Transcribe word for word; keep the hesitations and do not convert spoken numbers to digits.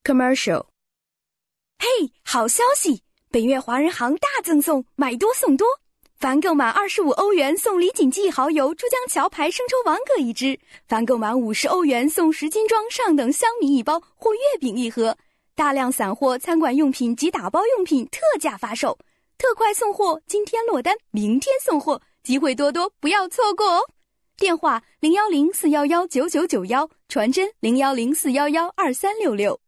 Commercial。 嘿，好消息！本月华人行大赠送，买多送多。凡购满二十五欧元送李锦记蚝油珠江桥牌生抽王各一支，凡购满五十欧元送十斤装上等香米一包或月饼一盒。大量散货、餐馆用品及打包用品特价发售，特快送货，今天落单，明天送货，机会多多，不要错过哦！电话零幺零四幺幺九九九幺，传真零幺零四幺幺二三六六。